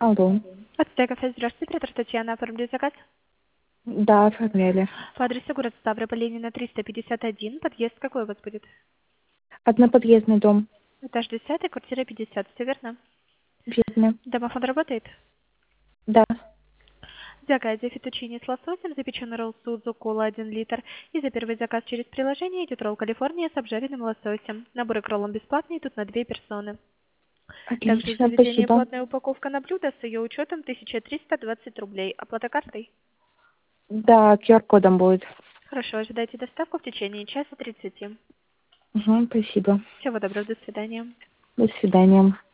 Алло. Аптека, здравствуйте, оператор Татьяна, оформили заказ. Да, оформляли. По адресу город Ставрополь, Ленина, 351, подъезд какой у вас будет? Одноподъездный дом. Этаж 10, квартира 50, все верно? Верно. Домофон работает? Да. В заказе фетучини с лососем, запеченный ролл Сузу, кола 1 литр. И за первый заказ через приложение идет ролл Калифорния с обжаренным лососем. Наборы к роллам бесплатные, тут на 2 персоны. Также в Отлично, заведении спасибо. платная упаковка на блюдо с ее учетом 1320 рублей. Оплата картой? Да, QR-кодом будет. Хорошо, ожидайте доставку в течение часа 30. Угу, спасибо. Всего доброго, до свидания. До свидания.